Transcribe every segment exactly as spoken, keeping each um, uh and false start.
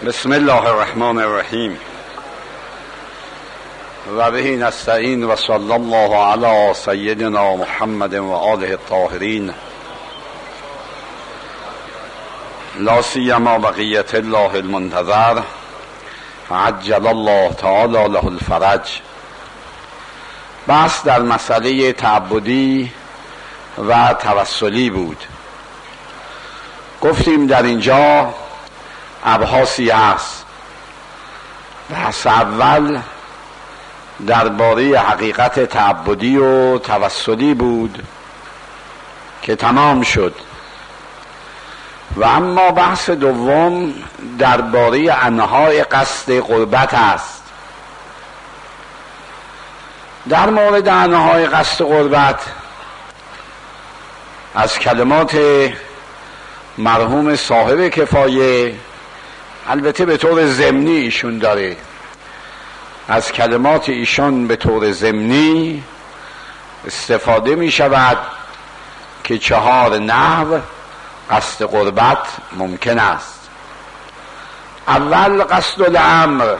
بسم الله الرحمن الرحیم و به نستعین و صلی الله علی سیدنا محمد و آله الطاهرین لا سیما بقیت الله المنتظر عجل الله تعالی له الفرج. بحث در مسئله تعبدی و توسلی بود. گفتیم در اینجا ابحاثی هست. بحث اول درباره حقیقت تعبدی و توسلی بود که تمام شد، و اما بحث دوم درباره انواع قصد قربت است. در مورد انواع قصد قربت از کلمات مرحوم صاحب کفایه، البته به طور ضمنی ایشون داره، از کلمات ایشان به طور ضمنی استفاده می شود که چهار نحو قصد قربت ممکن است. اول قصد الامر،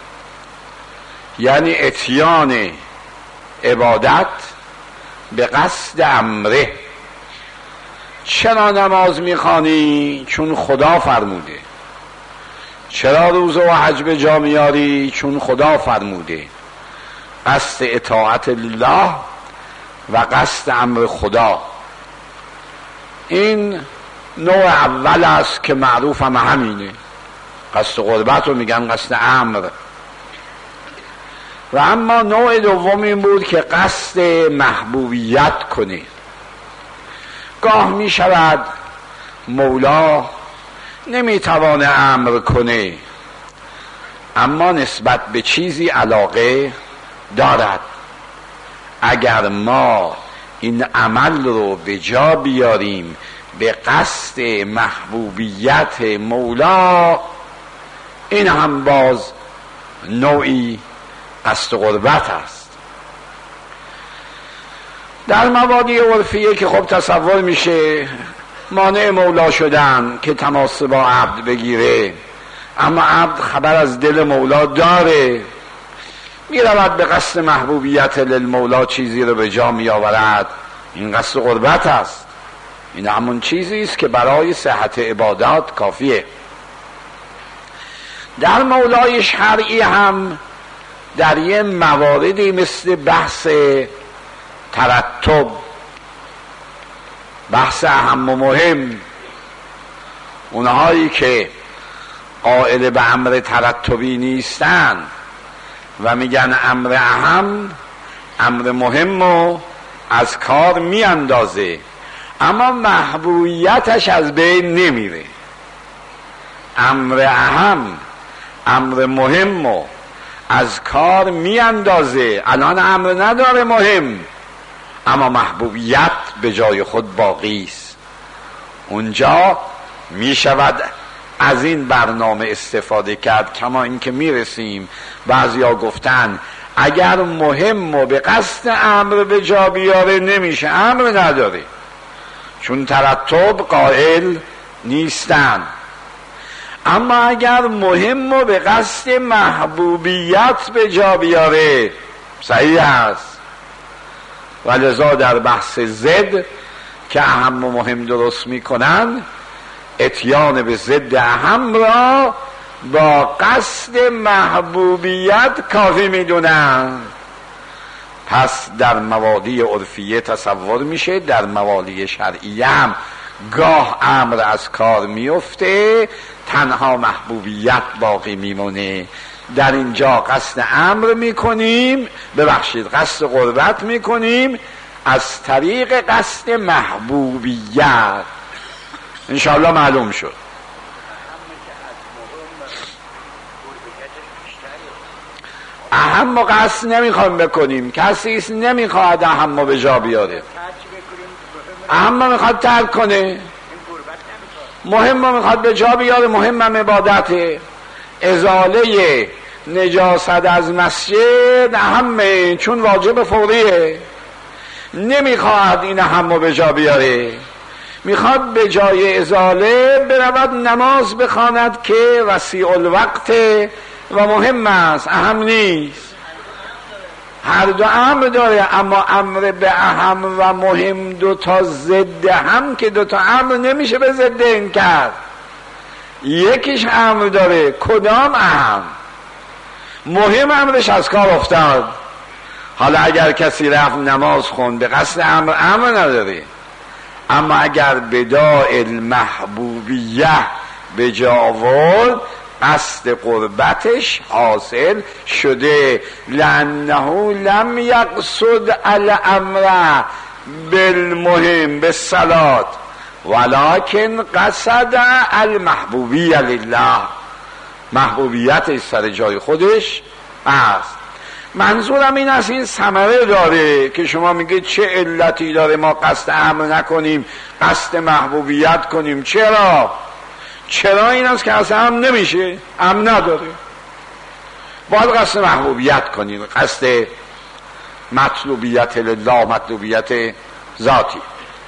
یعنی اتیان عبادت به قصد امره. چرا نماز میخوانی؟ چون خدا فرموده. چرا روزه و حج به جا میاری؟ چون خدا فرموده. قصد اطاعت الله و قصد امر خدا، این نوع اول است که معروف هم همینه. قصد قربت رو میگن قصد امر. و اما نوع دوم این بود که قصد محبوبیت کنه. گاه می شود مولا نمیتوانه امر کنه، اما نسبت به چیزی علاقه دارد. اگر ما این عمل رو به جا بیاریم به قصد محبوبیت مولا، این هم باز نوعی قصد قربت است. در مبادی عرفیه که خب تصور میشه مانع مولا شدن که تماس با عبد بگیره، اما عبد خبر از دل مولا داره، میرود به قصد محبوبیت للمولا چیزی رو به جا میآورد. این قصد قربت است. این همون چیزی است که برای صحت عبادات کافیه. در مولای شرعی هم در یه مواردی مثل بحث ترتب، بحث اهم و مهم، اونهایی که قائل به امر ترتبی نیستن و میگن امر اهم امر مهم و از کار میاندازه، اما محبوبیتش از بین نمیره. امر اهم امر مهم و از کار میاندازه، الان امر نداره مهم، اما محبوبیت به جای خود باقی است. اونجا می شود از این برنامه استفاده کرد. کما اینکه می رسیم بعضیا گفتن اگر مهم و به قصد امر به جا بیاره نمیشه، امر نداره، چون ترتب قائل نیستن. اما اگر مهم و به قصد محبوبیت به جا بیاره صحیح است. ولذا در بحث ضد که اهم و مهم درست میکنن، اتیان به ضد اهم را با قصد محبوبیت کافی میدونن. پس در موالی عرفیه تصور میشه در موالی شرعیه هم گاه امر از کار میفته، تنها محبوبیت باقی میمونه. در اینجا قصد امر میکنیم، ببخشید قصد قربت میکنیم از طریق قصد محبوبیت. انشاءالله معلوم شد. اهم و قصد نمیخوایم بکنیم، کسی است نمیخواد اهم و به جا بیاره، اهم میخواد ترک کنه، مهم میخواد به جا بیاره، مهم هم عبادته. ازاله نجاست از مسجد اهمه، چون واجب فوریه، نمیخواد این اهم رو به جا بیاره، میخواد به جای ازاله برود نماز بخواند که وسیع الوقت و مهم است، اهم نیست. هر دو امر داره، اما امر به اهم و مهم دو تا ضد هم که دو تا امر نمیشه به ضد این کرد. یکیش امر داره، کدام اهم؟ مهم امرش از کار افتاد. حالا اگر کسی رفت نماز خوند به قصد امر، امر نداره، اما اگر بداء المحبوبیه به جا آورد قصد قربتش حاصل شده. لانه لم یقصد الامر بالمهم بالصلاه ولکن قصد المحبوبیه لله، محبوبیتش سر جای خودش است. منظورم این است این ثمره داره که شما میگه چه علتی داره ما قصد امر نکنیم قصد محبوبیت کنیم. چرا؟ چرا این است که اصلا هم نمیشه، هم نداره. باید قصد محبوبیت کنید، قصد مطلوبیت لله، مطلوبیت ذاتی.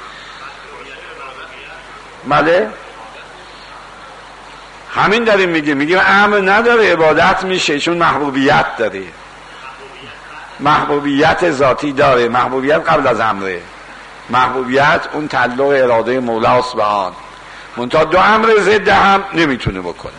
بله همین داریم میگیم، میگیم امر نداره عبادت میشه چون محبوبیت داره. محبوبیت ذاتی داره، محبوبیت قبل از امره. محبوبیت اون تعلق اراده مولاست به آن، منتها دو امر ضد هم نمیتونه بکنه.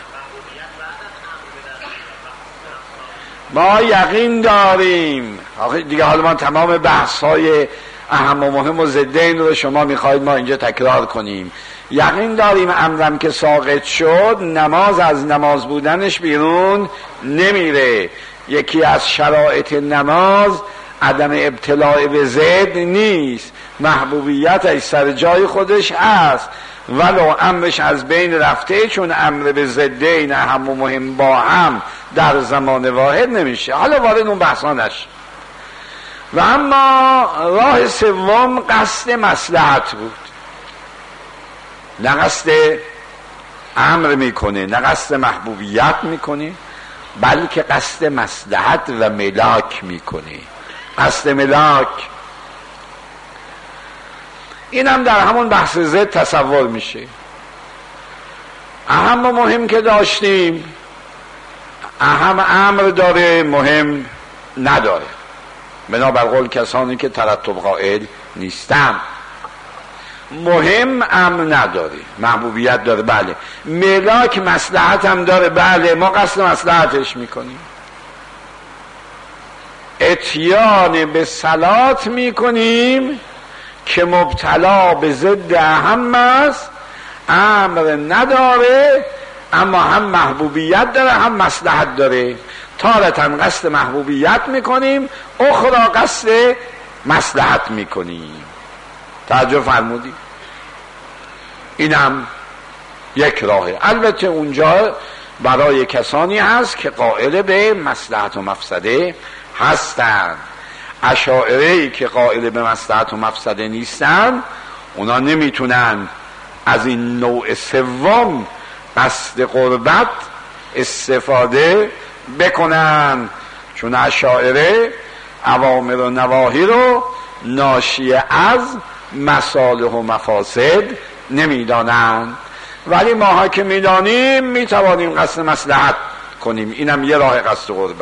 ما یقین داریم دیگه، حالا ما تمام بحث های اهم و مهم و ضد این رو شما میخواید ما اینجا تکرار کنیم. یقین داریم امرم که ساقط شد نماز از نماز بودنش بیرون نمیره. یکی از شرایط نماز عدم ابتلاع به ضد نیست، محبوبیتش سر جای خودش هست ولو امرش از بین رفته، چون امر به ضد این اهم و مهم با هم در زمان واحد نمیشه. حالا وارد اون بحثا نشه. و اما راه سوم قصد مصلحت بود، نه قصد امر میکنه، نه قصد محبوبیت میکنه، بلکه قصد مصلحت و ملاک میکنه. قصد ملاک این هم در همون بحث ضد تصور میشه. اهم و مهم که داشتیم، اهم امر داره مهم نداره، بنابر قول کسانی که ترتب قائل نیستن. مهم امر نداره، محبوبیت داره، بله. ملاک مصلحت هم داره، بله، ما قصد مصلحتش میکنیم. اتیان به صلات میکنیم که مبتلا به ضد اهم است، امر نداره اما هم محبوبیت داره هم مصلحت داره. تارتاً قصد محبوبیت میکنیم، اخرى قصد مصلحت میکنیم. توجه فرمودی؟ اینم یک راهه. البته اونجا برای کسانی هست که قائل به مصلحت و مفسده هستند. اشاعره‌ای که قائل به مصلحت و مفسده نیستن اونا نمیتونن از این نوع سوم قصد قربت استفاده بکنن، چون اشاعره اوامر و نواهی رو ناشی از مصالح و مفاسد نمیدانند، ولی ماها که میدانیم میتوانیم قصد مصلحت کنیم. اینم یه راه قصد قربت.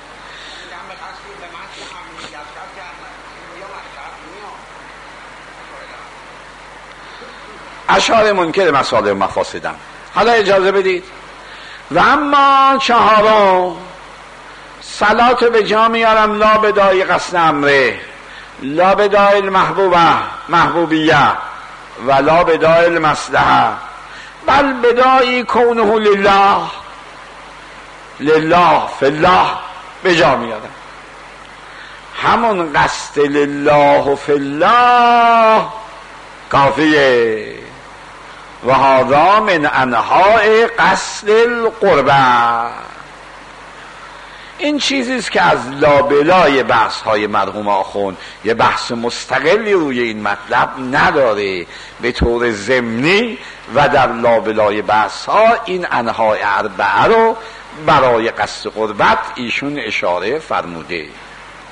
اشعار منکر مصالح و مفاسدن. حالا اجازه بدید. و اما چهارم، صلات به جا میارم لا بدای قصد امره، لا بدای المحبوبه محبوبیه و لا بدای المصلحه، بل بدای کونه لله، لله فی الله به جا میارم. همون قصد لله فی الله کافیه. و هذا من انواع قصد القربه. این چیزیست که از لابلای بحث های مرحوم آخوند یه بحث مستقلی روی این مطلب نداره، به طور ضمنی و در لابلای بحث ها این انواع اربعه رو برای قصد قربت ایشون اشاره فرموده.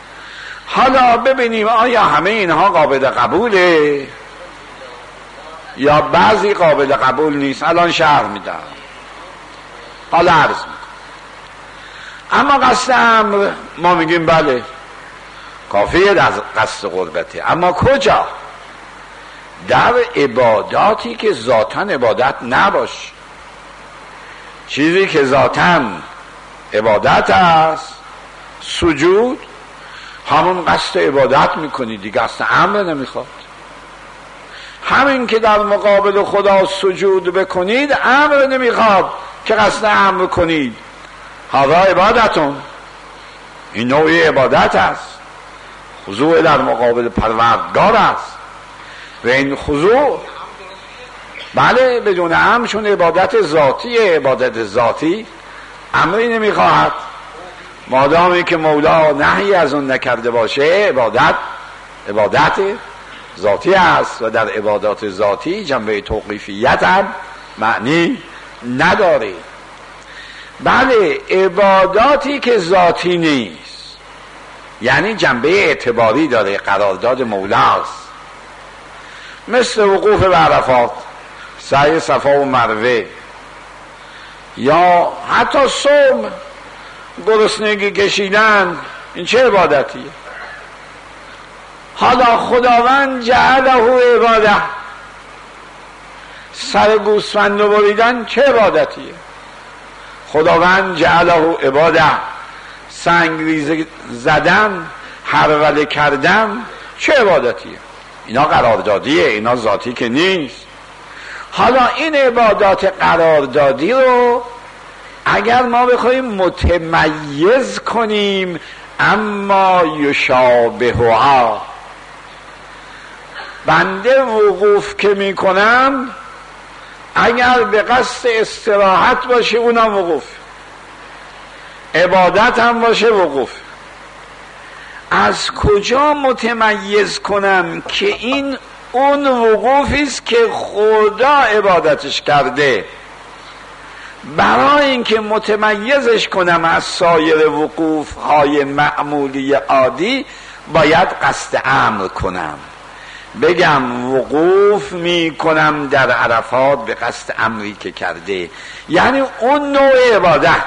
حالا ببینیم آیا همه اینها قابل قبوله؟ یا بعضی قابل قبول نیست. الان شرح میدم، حالا عرض میکنم. اما قصد امر ما میگیم بله کافیه در قصد قربته، اما کجا؟ در عباداتی که ذاتاً عبادت نباشه. چیزی که ذاتاً عبادت است، سجود، همون قصد عبادت میکنی دیگه، قصد امر نمیخواد. همین که در مقابل خدا سجود بکنید امر نمیخواد که قصد امر کنید. هذا عبادتون، این نوعی عبادت است، خضوع در مقابل پروردگار است. و این خضوع بله بدون امر، چون عبادت ذاتی، عبادت ذاتی امری نمیخواهد. مادامی که مولا نهی از اون نکرده باشه عبادت عبادت ذاتی است و در عبادات ذاتی جنبه توقیفیت هم معنی نداره. بله عباداتی که ذاتی نیست یعنی جنبه اعتباری داره، قرارداد مولاست، مثل وقوف به عرفات، سعی صفا و مروه، یا حتی صوم، گرسنگی کشیدن، این چه عبادتیه؟ حالا خداوند جعله عباده، سر گوسفند رو بریدن چه عبادتیه؟ خداوند جعله عباده، سنگریزه زدن، هروله کردن چه عبادتیه؟ اینا قراردادیه، اینا ذاتی که نیست. حالا این عبادات قراردادی رو اگر ما بخوایم متمیز کنیم اما یشابهها، بنده وقوف که میکنم اگر به قصد استراحت باشه اونم وقوف، عبادت هم باشه وقوف. از کجا متمیز کنم که این اون وقوفی است که خدا عبادتش کرده؟ برای اینکه متمیزش کنم از سایر وقوف های معمولی عادی باید قصد امر کنم، بگم وقوف می کنم در عرفات به قصد امری که کرده، یعنی اون نوع عبادت.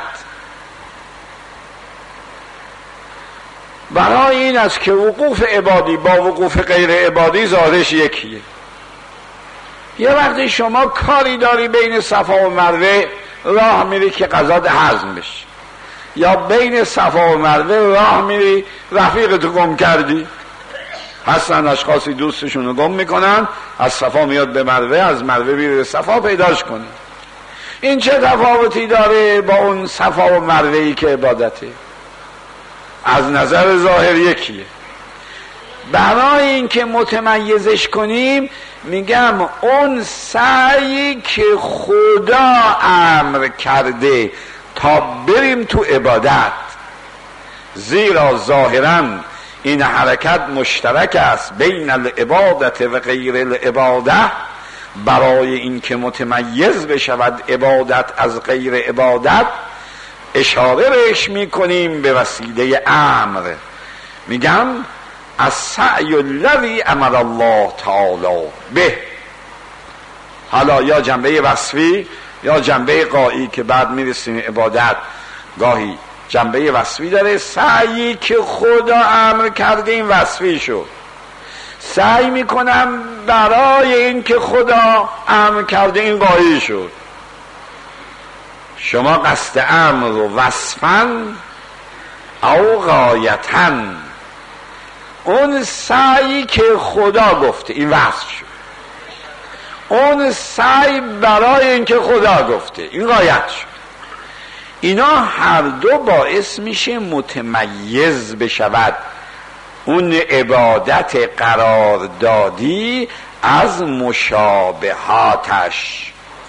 برای این است که وقوف عبادی با وقوف غیر عبادی ظاهرش یکیه. یه وقتی شما کاری داری بین صفا و مروه راه میری که غذات هضم بشه، یا بین صفا و مروه راه میری رفیقتو گم کردی، هستن اشخاصی دوستشون رو گم میکنن، از صفا میاد به مروه، از مروه میره به صفا پیداش کنی. این چه تفاوتی داره با اون صفا و مروهی که عبادته؟ از نظر ظاهر یکیه. برای اینکه متمیزش کنیم میگم اون سعی که خدا امر کرده تا بریم تو عبادت، زیرا ظاهراً این حرکت مشترک است بین العبادت و غیر العبادت. برای اینکه متمیز بشود عبادت از غیر عبادت اشاره بهش میکنیم به وسیله امر. میگم از سعی الذی امر الله تعالی به، حالا یا جنبه وصفی یا جنبه قایی که بعد میرسیم عبادت گاهی جنبه وصفی داره. سعی که خدا امر کرده این وصفی شد، سعی میکنم برای این که خدا امر کرده این قایی شد. شما قصد امر رو وصفاً او غایتاً، اون سعی که خدا گفته این وصف شد، اون سعی برای این که خدا گفته این غایت شد. اینا هر دو باعث میشه متمیز بشود اون عبادت قراردادی از مشابهاتش.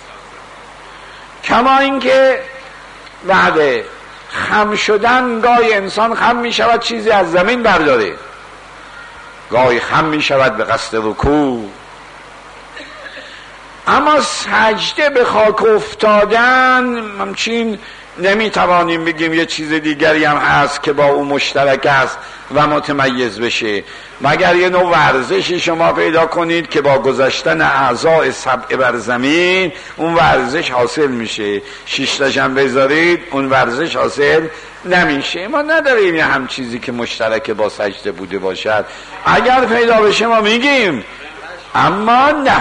کما اینکه بعد خم شدن گاهی انسان خم میشود چیزی از زمین برداره، گاهی خم میشود به قصد رکوع، اما سجده به خاک افتادن همچین نمیتوانیم بگیم یه چیز دیگری هم هست که با او مشترک است و متمیز بشه، مگر یه نوع ورزشی شما پیدا کنید که با گذاشتن اعضاء سبع بر زمین اون ورزش حاصل میشه، شیشتاش هم بذارید اون ورزش حاصل نمیشه. ما نداریم یه هم چیزی که مشترک با سجده بوده باشد. اگر پیدا بشه ما میگیم، اما نه.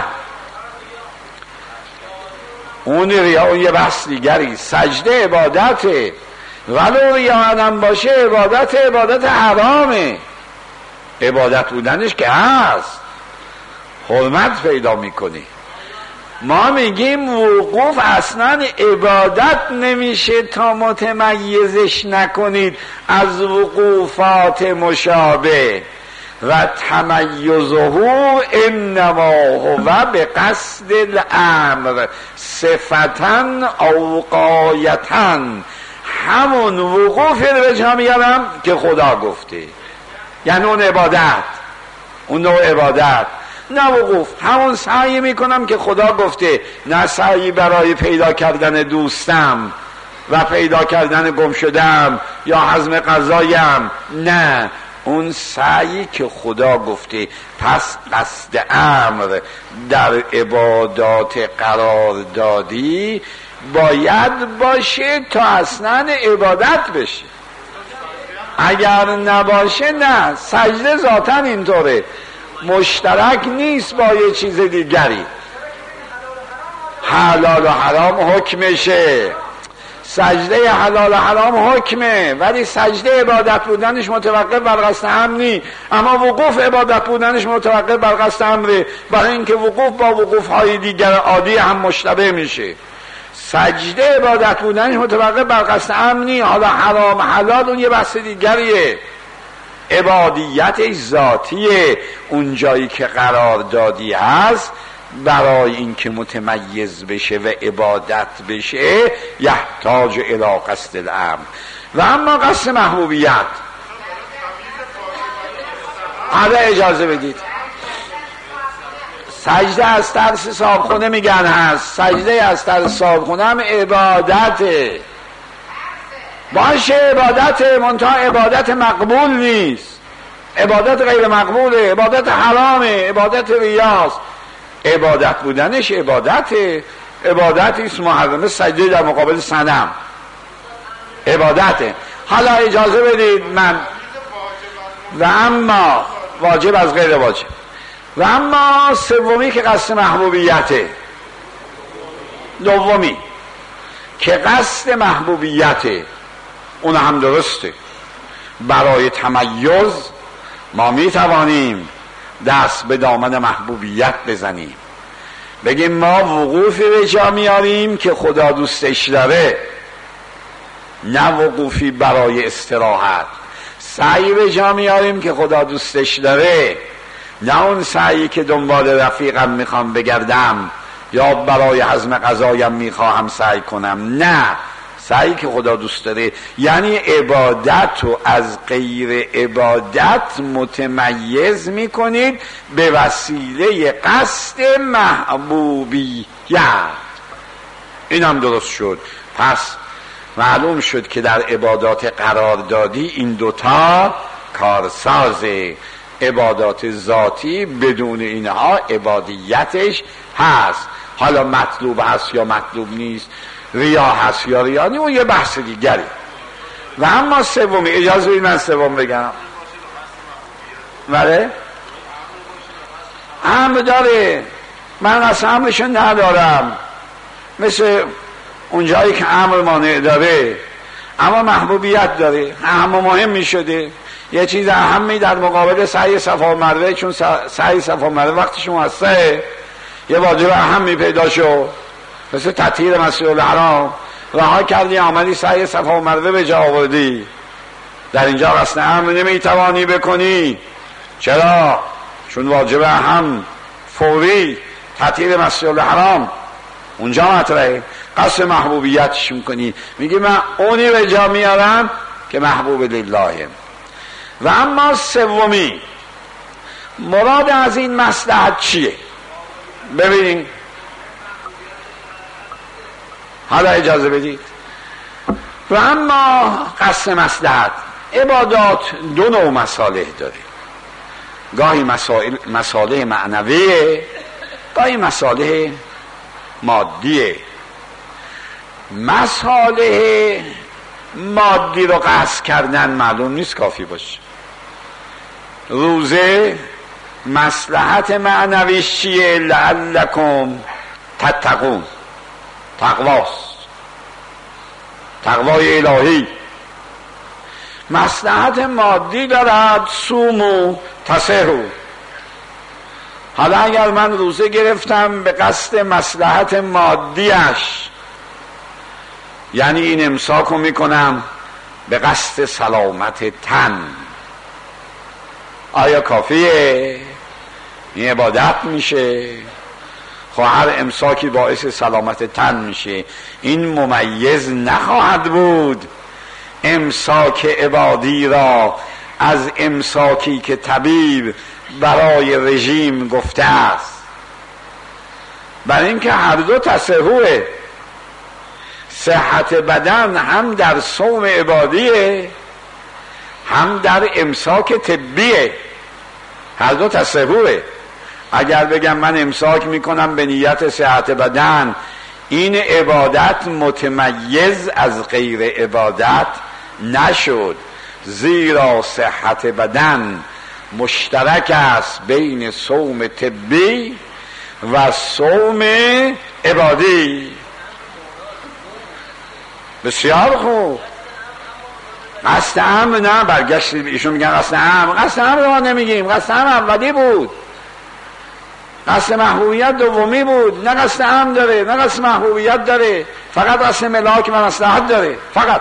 اون ریا اون یه بحث دیگری. سجده عبادته، ولو ریا هم باشه عبادت عبادت حرامه. عبادت بودنش که هست، حرمت پیدا میکنی. ما میگیم وقوف اصلا عبادت نمیشه تا متمیزش نکنید از وقوفات مشابه و تمیزه انما هو به قصد الامر صفتن او غایتن. همون وقوف رو جا میارم که خدا گفته، یعنی اون عبادت، اون نوع عبادت، نه وقوف. همون سعی میکنم که خدا گفته، نه سعی برای پیدا کردن دوستم و پیدا کردن گم شدم یا هضم غذایم، نه، اون سعی که خدا گفته. پس قصد امر در عبادات قرار دادی باید باشه تا اصلا عبادت بشه. اگر نباشه نه. سجده ذاتاً اینطوره، مشترک نیست با یه چیز دیگری. حلال و حرام حکمشه، سجده حلال و حرام حکمه، ولی سجده عبادت بودنش متوقف بر قصد امنی، اما وقوف عبادت بودنش متوقف بر قصد امره، برای اینکه وقوف با وقوف های دیگر عادی هم مشتبه میشه. سجده عبادت بودنش متوقف بر قصد امنی، حالا حرام حلال اون یه بحث دیگریه. عبادیت ذاتیه، اون جایی که قرار دادی هست برای اینکه متمیز بشه و عبادت بشه یحتاج الی قصد الامر. و اما قصد محبوبیت، حالا اجازه بدید، سجده از ترس صاحبخونه میگن هست، سجده از ترس صاحبخونه هم عبادته، باشه عبادته، منتها عبادت مقبول نیست، عبادت غیر مقبوله، عبادت حرامه، عبادت ریاست. عبادت بودنش عبادته، عبادت اسم محرمه، سجده در مقابل صنم عبادته. حالا اجازه بدید من، و اما واجب از غیر واجب، و اما سومی که قصد محبوبیته، دومی که قصد محبوبیته، اون هم درسته. برای تمیز ما می توانیم دست به دامن محبوبیت بزنیم، بگیم ما وقوفی به جا میاریم که خدا دوستش داره، نه وقوفی برای استراحت. سعی به جا میاریم که خدا دوستش داره، نه اون سعی که دنبال رفیقم میخوام بگردم یا برای هضم غذایم میخواهم سعی کنم، نه، سعی که خدا دوست داره. یعنی عبادت رو از غیر عبادت متمیز میکنید به وسیله قصد محبوبیت. این هم درست شد. پس معلوم شد که در عبادات قرار دادی این دوتا کارسازه. عبادات ذاتی بدون اینها عبادیتش هست، حالا مطلوب هست یا مطلوب نیست، ریا هست یا ریا نیست، اون یه بحث دیگری. و اما سومی، اجازه بدید من سوم بگم. بله امر داره، من اصلا امرشون ندارم، مثل اونجایی که امر مانع داره، اما محبوبیت داره، اهم مهم می شده. یه چیز اهمی در مقابل سعی صفا و مروه، چون سعی صفا و مروه وقتش موثره، یه واجب اهمی پیدا شد، مثل تطهیر مسجد الحرام، رها کردی آمدی سعی صفا و مروه به جا آوردی، در اینجا قصد امر نمیتوانی بکنی. چرا؟ چون واجب اهم فوری تطهیر مسجد الحرام اونجا مطرحه، قصد محبوبیتش میکنی، میگی من اونی به جا میارم که محبوب لله. و اما سومی، مراد از این مصلحت چیه؟ ببینیم، حالا اجازه بدید و اما قصد مصلحت، عبادات دو نوع مصالح داره، گاهی مسائل مصالح معنویه، گاهی مصالح مادیه. مصالح مادی رو قصد کردن معلوم نیست کافی باشه. روزه مصلحت معنویش چیه؟ لعلکم تتقون، تقواست، تقوای الهی. مصلحت مادی دارد، سومو تصحو. حالا اگر من روزه گرفتم به قصد مصلحت مادیش، یعنی این امساک رو میکنم به قصد سلامت تن، آیا کافیه؟ این عبادت میشه؟ خب هر امساکی باعث سلامت تن میشه، این ممیز نخواهد بود امساک عبادی را از امساکی که طبیب برای رژیم گفته است. برای اینکه هر دو تصحوه، صحت بدن هم در صوم عبادیه هم در امساک طبیه، هر دو تصحوه. اگر بگم من امساک میکنم به نیت صحت بدن، این عبادت متمیز از غیر عبادت نشد، زیرا صحت بدن مشترک است بین صوم طبی و صوم عبادی. بسیار خوب. قصد امر نه، برگشت ایشون میگن قصد امر، قصد امر رو نمیگیم، قصد امر اولی بود، قصد محبوبیت دومی بود، نه قصد امر داره نه قصد محبوبیت داره، فقط قصد ملاک و مصلحت داره. فقط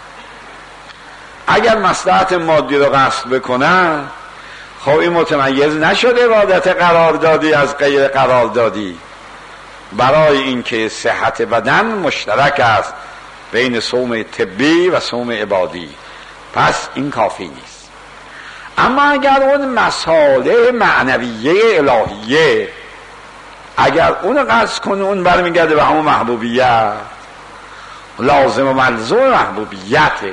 اگر مصلحت مادی رو قصد بکنه، خب این متمیز نشده عبادت قراردادی از غیر قراردادی، برای اینکه صحت بدن مشترک است بین صوم طبی و صوم عبادی، پس این کافی نیست. اما اگر اون مصالح معنویه الهیه، اگر اون قصد کنه، اون برمیگرده به همون محبوبیت، لازم و ملزوم محبوبیته.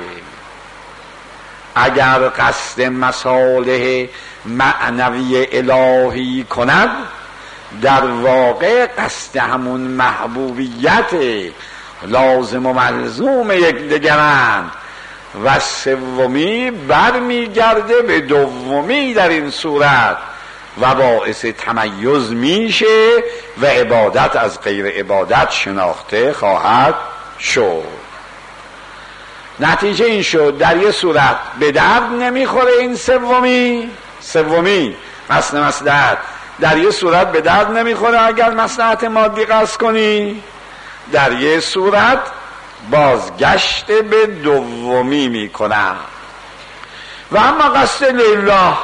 اگر قصد مصالح معنوی الهی کند، در واقع قصد همون محبوبیت لازم و ملزوم یکدیگرند و سومی برمیگرده به دومی در این صورت و باعث تمیز میشه و عبادت از غیر عبادت شناخته خواهد شد. نتیجه این شد در یه صورت به درد نمیخوره این سومی، سومی قصد مصلحت در یه صورت به درد نمیخوره اگر مصلحت مادی قصد کنی، در یه صورت بازگشت به دومی میکنم. و اما قصد لله،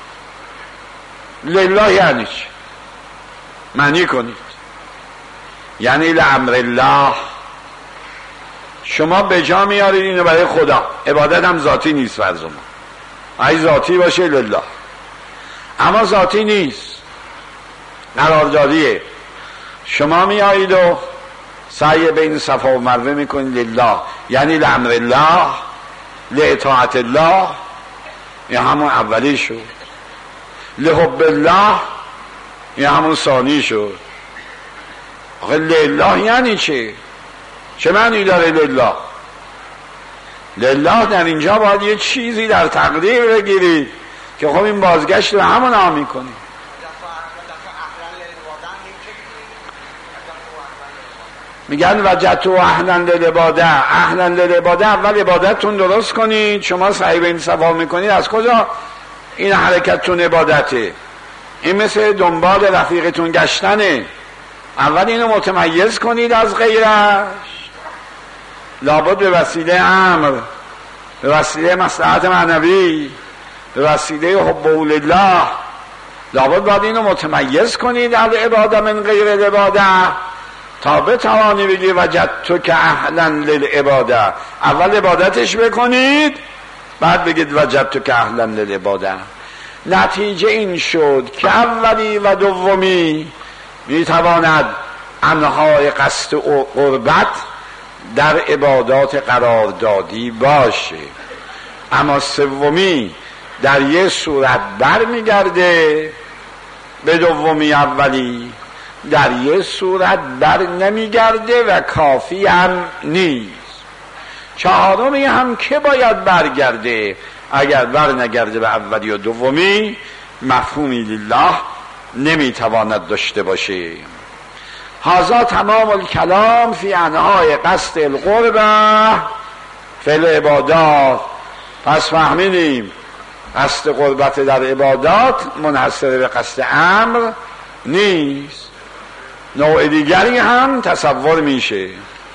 لله یعنی چی؟ معنی کنید. یعنی لامر الله، شما به جا میارید اینو برای خدا، عبادت هم ذاتی نیست فرض ما، اگه ذاتی باشه لله، اما ذاتی نیست، قراردادیه. شما میایید و سعی بین صفا و مروه میکنید لله، یعنی لامر الله، لاطاعت الله، این همون اولی شد. لحب الله، این همون ثانی شد. آخه لله یعنی چه؟ چه معنی داره لله؟ لله در اینجا باید یه چیزی در تقدیر بگیرید که خب این بازگشت رو همون ها میکنی. میگن وجدت اهلا للعباده، اهلا للعباده، اول عبادتتون درست کنید. شما سعی به این صفا میکنید، از کجا این حرکتتون عبادته؟ این مثل دنبال رفیقتون گشتنه، اول اینو متمیز کنید از غیرش، لابد به وسیله امر، به وسیله مصلحت معنوی، به وسیله حب الله، لابد باید اینو متمیز کنید از عباده من غیر العباده تا بتوانی بگی وجدت که اهلا للعباده. اول عبادتش بکنید بعد بگید وجدت که اهلا للعباده. نتیجه این شد که اولی و دومی میتواند انهای قصد و قربت در عبادات قرار دادی باشه، اما سومی در یه صورت بر میگرده به دومی اولی، در یه صورت بر نمیگرده و کافی هم نیست. چهارمی هم که باید برگرده، اگر بر نگرده به اولی و دومی مفهومی لله نمیتواند داشته باشه. هذا تمام الکلام فی انواع قصد القربه فی العبادات. پس فهمیدیم قصد قربت در عبادات منحصر به قصد امر نیست، نوع دیگری هم تصور میشه.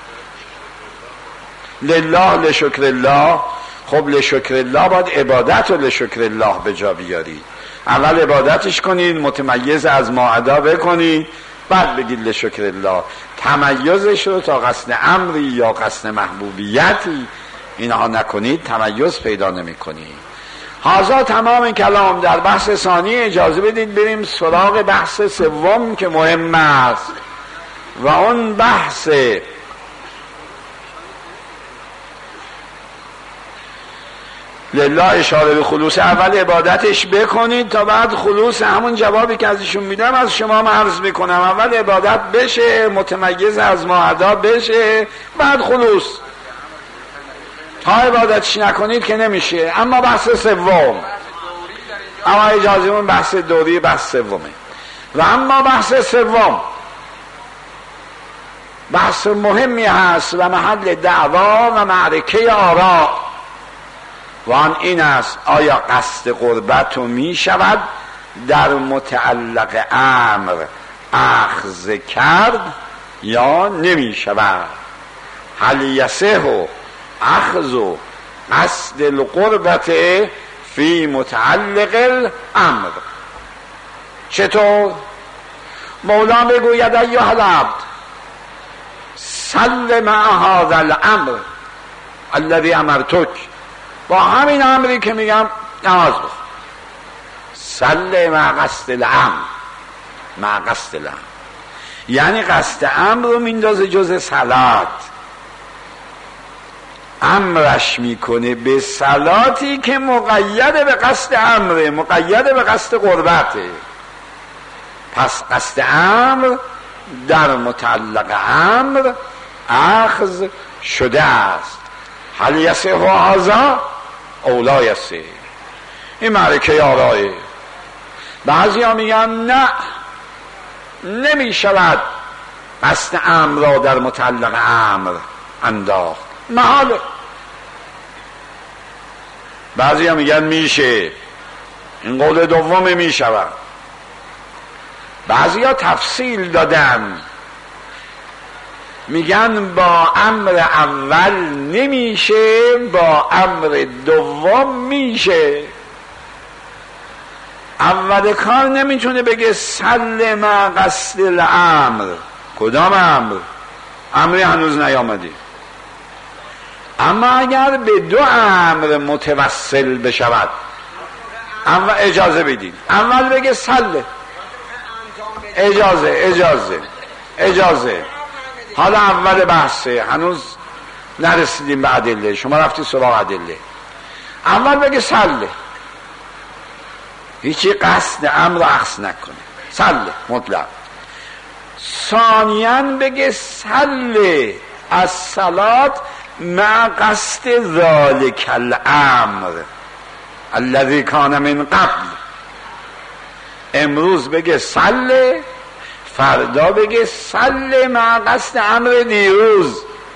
لله لشکر الله. خب لشکر الله باید عبادت و لشکر الله به جا بیارید. اول عبادتش کنید، متمیز از ما ادا بکنید، بعد بگید لشکر الله. تمیزش رو تا قصد امری یا قصد محبوبیتی اینها نکنید تمیز پیدا نمی کنید. هذا تمام کلام در بحث ثانی. اجازه بدید بریم سراغ بحث سوم که مهم است و اون بحث لله اشاره به خلوص. اول عبادتش بکنید تا بعد خلوص. همون جوابی که ازشون میدم از شما عرض میکنم. اول عبادت بشه، متمیز از ما ادا بشه، بعد خلوص. تا عبادتش نکنید که نمیشه. اما بحث سوم، اما اجازه اون بحث دوری بحث سومه. و اما بحث سوم بحث مهمی هست و محل دعوا و معرکه آراء و آن این است: آیا قصد قربت رو می شود در متعلق امر اخذ کرد یا نمی شود؟ هل یصح اخذ قصد القربت فی متعلق الامر؟ چطور؟ مولا بگوید ایها العبد صل مع هذا الامر الذی امرتک، با همین امری که میگم نماز بخون. صل مع قصد الامر، مع قصد الامر یعنی قصد امر رو میندازه جز صلات، امرش میکنه به صلاتی که مقید به قصد امره، مقید به قصد قربته. پس قصد امر در متعلق امر اخذ شده است. هل یصح هذا او لا یصح؟ این معرکه آرائه. بعضی ها میگن نه، نمی شود قصد امر را در متعلق امر انداخت، محاله. بعضی ها میگن میشه، این قول دوم می شود. بعضی ها تفصیل دادن، میگن با امر اول نمیشه، با امر دوم میشه. اول کار نمیتونه بگه سل مع قصد الامر. کدام امر؟ امری هنوز نیامده. اما اگر به دو امر متوسل بشود، اما اجازه بدید اول بگه سل، اجازه اجازه اجازه حالا اول بحثه، هنوز نرسیدیم به ادله، شما رفتی سراغ ادله. اول بگه سله، هیچی قصد امر اخذ نکنه، سله مطلق. ثانیاً بگه سله از صلات مع قصد ذالک الامر الذی کان من قبل. امروز بگه سله، فردا بگه سله مع قصد امر دیروز.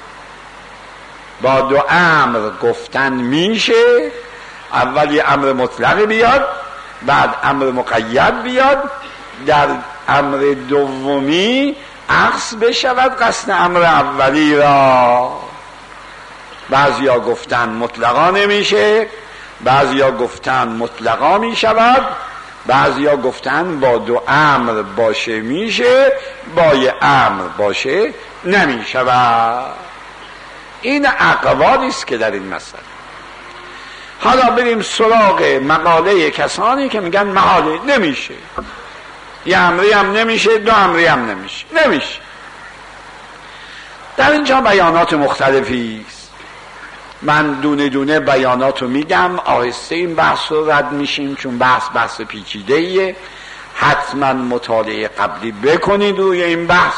با دو امر گفتن میشه، اول یه امر مطلق بیاد، بعد امر مقید بیاد، در امر دومی اخذ بشود قصد امر اولی را. بعضی ها گفتن مطلقا نمیشه، بعضی ها گفتن مطلقا میشود، بعضی ها گفتن با دو امر باشه میشه، با یه امر باشه نمیشود. این اقوالی است که در این مسئله. حالا بریم سراغ مقاله کسانی که میگن محاله، نمیشه، یه امری هم نمیشه، دو امری هم نمیشه. نمیشه در اینجا بیانات مختلفی است، من دونه دونه بیانات رو میگم، آهسته این بحث رو رد میشیم چون بحث بحث پیچیده ایه. حتما مطالعه قبلی بکنید روی این بحث.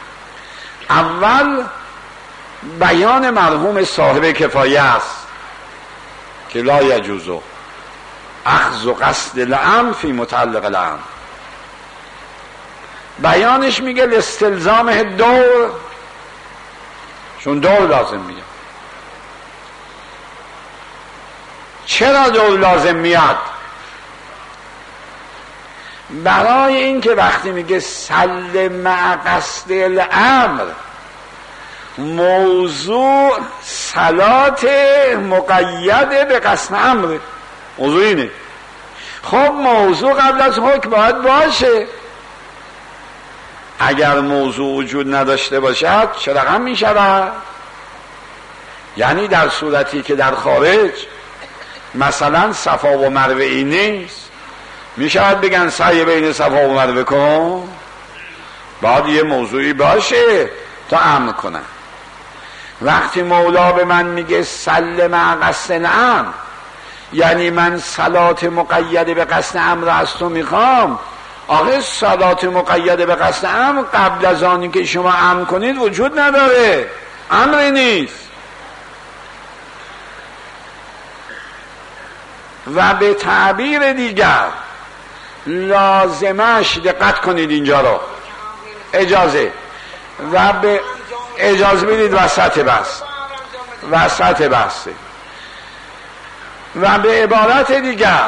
اول بیان مرحوم صاحب کفایه است که لا یجوزو اخذ و قصد الامر فی متعلق الامر. بیانش میگه لاستلزامه دور، چون دور لازم میاد. چرا دور لازم میاد؟ برای اینکه وقتی میگه سل مع قصد الامر، موضوع صلات مقید به قصد امر، موضوع اینه. خب موضوع قبل از حکم باید باشه. اگر موضوع وجود نداشته باشد چه رقم می شود؟ یعنی در صورتی که در خارج مثلا صفا و مروه ای نیست، می شود بگن سعی بین صفا و مروه کن؟ باید یه موضوعی باشه تا امر کنن. وقتی مولا به من میگه سل مع قصد الامر، یعنی من صلات مقید به قصد امر از تو میخوام. آخه صلات مقید به قصد امر قبل از آنی که شما امر کنید وجود نداره، امری نیست. و به تعبیر دیگر لازمش، دقت کنید اینجا رو، اجازه و به اجازه بدید وسط بحث وسط بحثه و به عبارت دیگر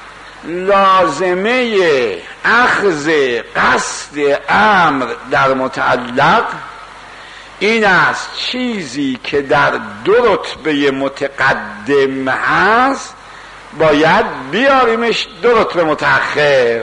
لازمه اخذ قصد امر در متعلق این است چیزی که در دو رتبه متقدم هست باید بیاریمش دو رتبه متأخر.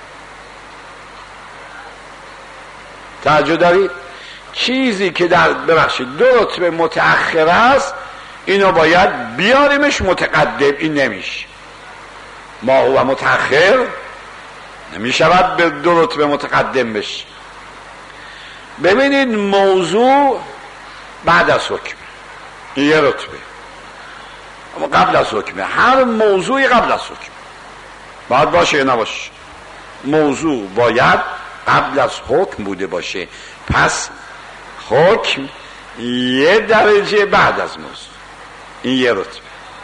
توجه دارید؟ چیزی که در ببخشید دو رتبه متأخر است اینو باید بیاریمش متقدم. این نمیشه، ما هو متأخر نمیشود به دو رتبه متقدم بشه. ببینید موضوع بعد از حکم یه رتبه، اما قبل از حکمه. هر موضوعی قبل از حکم باید باشه یا نباشه. موضوع باید قبل از حکم بوده باشه، پس حکم یه درجه بعد از موضوع، این یه رتبه.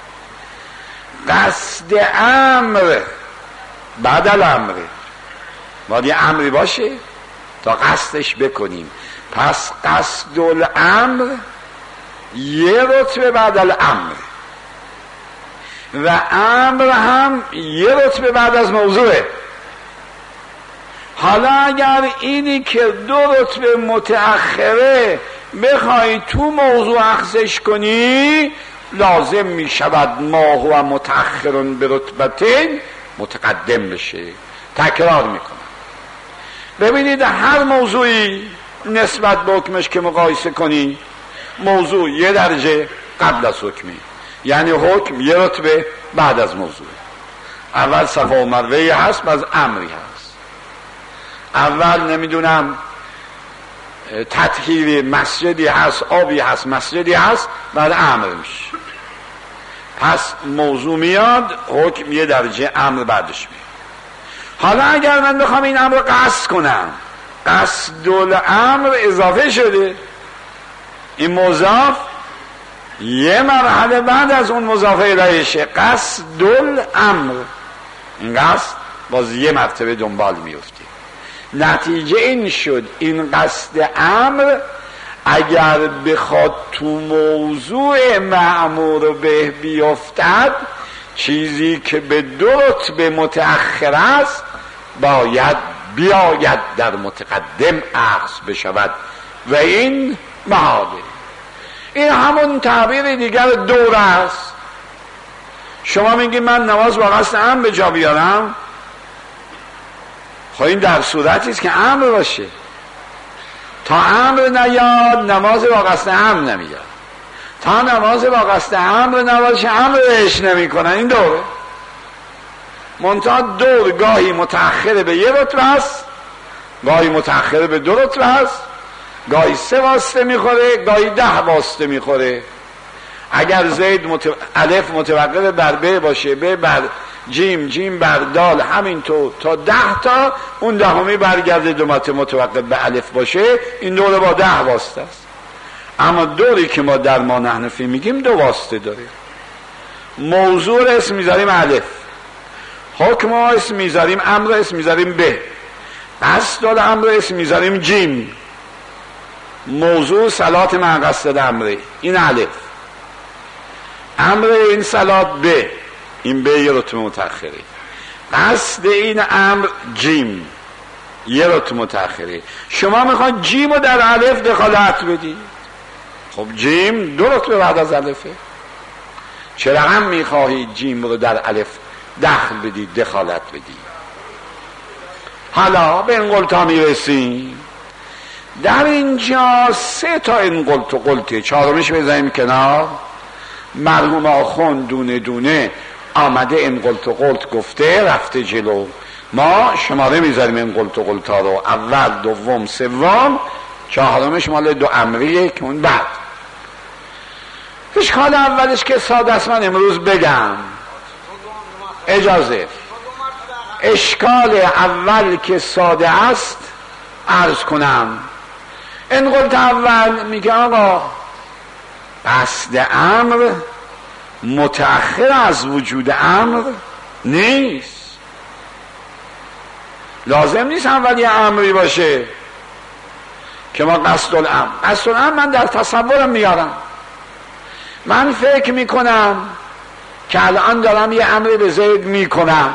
قصد امر بعد الامر، باید یه امری باشه تا قصدش بکنیم، پس قصد الامر یه رتبه بعد الامر و امر هم یه رتبه بعد از موضوعه. حالا اگر اینی که دو رتبه متأخره بخوای تو موضوع اخذش کنی، لازم می شود ما هو متأخرون به رتبتین متقدم بشه. تکرار می کنم. ببینید هر موضوعی نسبت به حکمش که مقایسه کنی، موضوع یه درجه قبل از حکمی، یعنی حکم یه رتبه بعد از موضوع. اول صفا و مروه هست، بعد امری هست. اول نمیدونم تطهیر مسجدی هست، آبی هست، مسجدی هست، بعد امر میشه. پس موضوع میاد، حکم یه درجه، امر بعدش میاد. حالا اگر من بخوام این امر قصد کنم، قصد الامر اضافه شده، این مضاف یه مرحله بعد از اون مضاف الیهشه، قصد الامر. این قصد باز یه مرتبه دنبال میفته. نتیجه این شد این قصد امر اگر بخواد تو موضوع مأمور به بیفتد، چیزی که به دو رتبه متأخر است باید بیاید در متقدم اخذ بشود و این محاله. این همون تعبیر دیگر دور است. شما میگی من نماز با قصد امر به جا بیارم، خب این در صورتی است که امر باشه. تا امر نیاد نماز با قصد امر نمیاد، تا نماز با قصد امر نباشه امرش نمی کنن. این دوره منتها دور گاهی متأخر به یه رتبه است، گاهی متأخر به دو رتبه است، گاهی سه واسطه میخوره، گاهی ده واسطه میخوره. اگر زید مت... الف متوقف بر ب باشه، ب بر جیم، جیم بر دال، همینطور تا ده تا، اون دهمی برگرده دو مرتبه متوقف به الف باشه، این دوره با ده واسطه است. اما دوری که ما در ما نحنفی میگیم دو واسطه داره. موضوع اسم میذاریم الف، حکم اسم میذاریم امر اسم میذاریم ب، قصد الامر اسم میذاریم جیم. موضوع صلات مع قصد امره، این الف. امر این صلات ب، این ب یه رتبه متأخره. قصد این امر جیم، یه رتبه متأخره. شما میخواید جیم رو در الف دخالت بدید، خب جیم دو رتبه بعد از الفه. چرا هم میخواهید جیم رو در الف دخل بدید، دخالت بدید؟ حالا به این قلتا میرسیم. در اینجا سه تا این قلت و قلته، چهارمش بزنیم کنار. مرحوم آخون دونه دونه آمده این قلت و قلت گفته، رفته جلو. ما شماره میذاریم این قلت و قلت ها رو، اول، دوم، سوم، چهارمش مال دو امریه که اون بعد. اشکال اولش که ساده است، من امروز بگم، اجازه. اشکال اول که ساده است عرض کنم. این قلت اول میگه آقا قصد امر متأخر از وجود امر نیست. لازم نیست اول یه امری باشه که ما قصد الامر. قصد الامر من در تصورم میارم، من فکر میکنم که الان دارم یه امری به زید میکنم.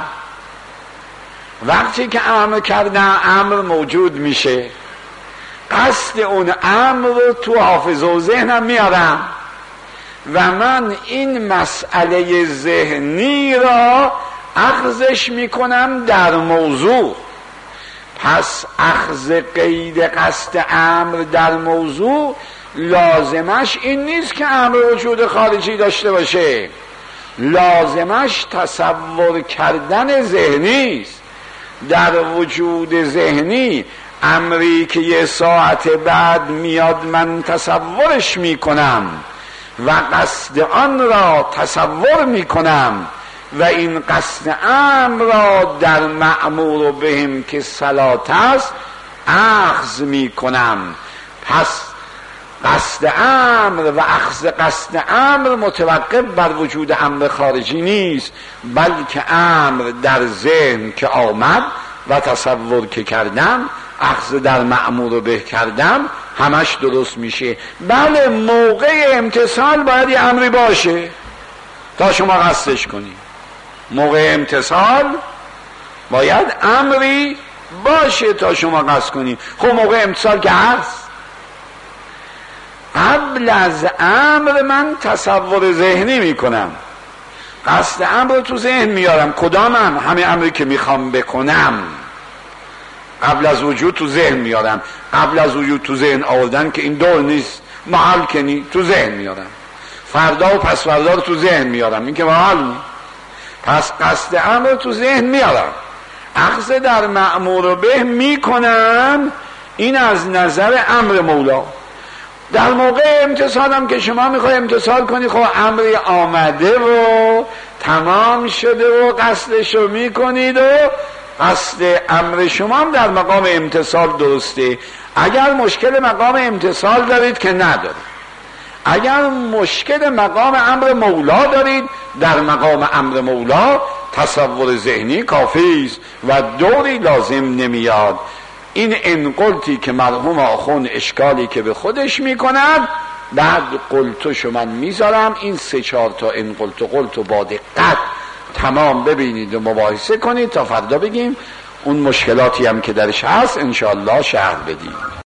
وقتی که امر کردم امر موجود میشه، قصد اون امر رو تو حافظه و ذهنم میارم و من این مسئله ذهنی را اخذش میکنم در موضوع. پس اخذ قید قصد امر در موضوع لازمش این نیست که امر وجود خارجی داشته باشه، لازمش تصور کردن ذهنی است. در وجود ذهنی امری که یه ساعت بعد میاد من تصورش میکنم و قصد آن را تصور میکنم و این قصد امر را در مأمور بهم که صلات است اخذ میکنم. پس قصد امر و اخذ قصد امر متوقف بر وجود امر خارجی نیست، بلکه امر در ذهن که آمد و تصور که کردم، اخذ در مأمور به کردم، همش درست میشه. بله موقع امتصال باید یه امری باشه تا شما قصدش کنی. موقع امتصال باید امری باشه تا شما قصد کنی. خب موقع امتصال که هست، قبل از امر من تصور ذهنی میکنم، قصد امر رو تو ذهن میارم. کدامم؟ همه امری که میخوام بکنم قبل از وجود تو ذهن میارم. قبل از وجود تو ذهن آوردن که این دور نیست، محال که نی، تو ذهن میارم. فردا و پس فردا رو تو ذهن میارم، این که محال نی. پس قصد امر رو تو ذهن میارم، اخذ در مأمور به میکنم. این از نظر امر مولا. در موقع امتصالم که شما میخوای امتصال کنی، خب امری آمده و تمام شده و قصدش رو میکنید و قصد امر شما هم در مقام امتصال درسته. اگر مشکل مقام امتصال دارید که ندارید، اگر مشکل مقام امر مولا دارید، در مقام امر مولا تصور ذهنی کافی است و دوری لازم نمیاد. این انقلتی که مرحوم آخون اشکالی که به خودش میکند، بعد قلتشو من میذارم. این سه چهار تا انقلت و قلت و با دقت تمام ببینید و مباحثه کنید تا فردا بگیم اون مشکلاتی هم که درش هست انشاءالله شرح بدیم.